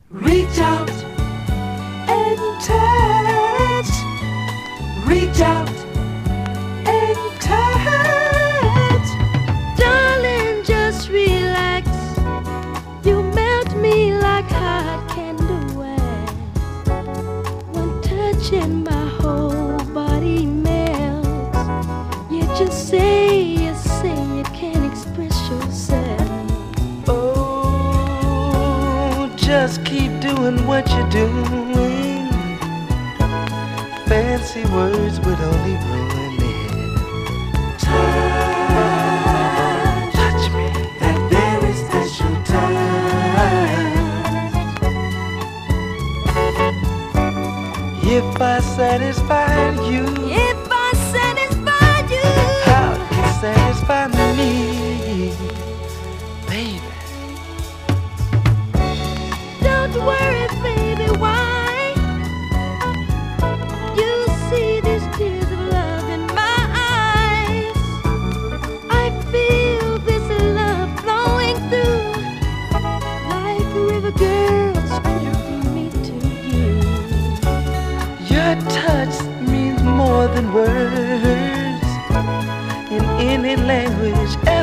Reach out and touch. Reach out and touch. Darling, just relax. You melt me like hot candle wax. One touch and my whole body melts. You just say, you can't express yourself. Oh, just keep doing what you're doing. Fancy words would only ruin it. Touch me, that very special touch. If I satisfied you, If I satisfy you, how you satisfy me, baby. don't worry, baby, why? You see these tears of love in my eyes. I feel this love flowing through, like a river girls connecting me to you. Your touch means more than words in any language